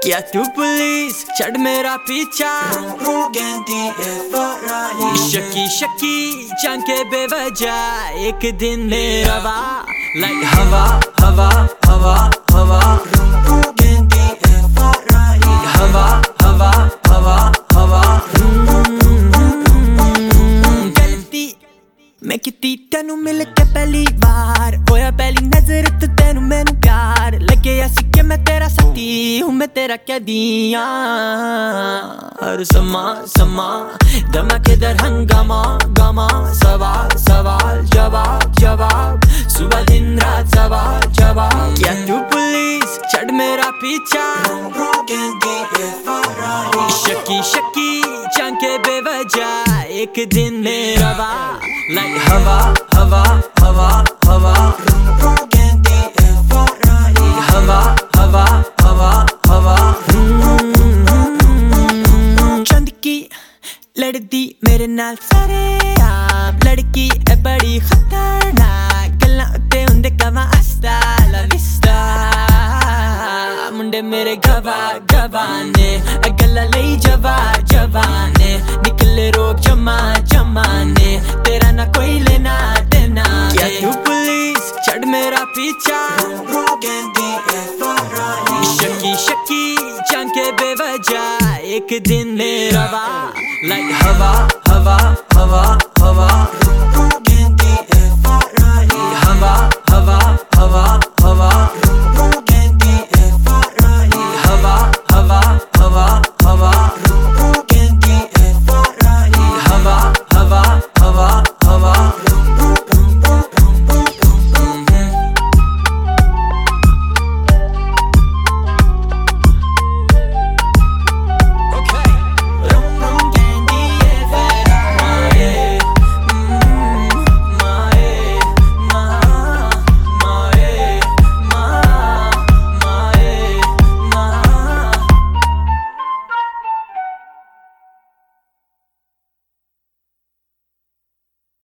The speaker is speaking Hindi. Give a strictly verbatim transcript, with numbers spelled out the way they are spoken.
क्या तू पुलिस चढ़ मेरा पीछा, शकी शकी चंके बेवजह एक दिन मेरा वा लाइक हवा हवा हवा हवा हवा हवा हवा हवा गलती मैं किती तेनू मिल के पहली बार होया पहली नजर तो तेनू मैनू प्यार लगे ऐसी कि मैं तेरा साथी हूँ मैं तेरा कैदियां। हर समा समा धमाकेदार हंगामा गामा सवाल सवाल जवाब जवाब सुबह दिन रात सवाल जवाब। क्या तू पुलिस चढ़ मेरा पीछा, शकी शकी चंके बेवजह एक दिन मेरा वा लाइक हवा हवा हवा हवा हवा हवा हवा हवा। चंद की लड़दी मेरे नाल सारे आप लड़की है बड़ी खतरनाक गल्लां उत्ते हुंदे कवां हस्ता ला विस्ता मुंडे मेरे गवा गवाने गल्लां लई जवा जवाने निकले रोक जमा जमाने तेरा ना कोई लेना देना। क्या तू पुलिस चढ़ मेरा पीछा, शकी शकी चंके बेवजह एक दिन मेरा वा लाइक हवा हवा हवा हवा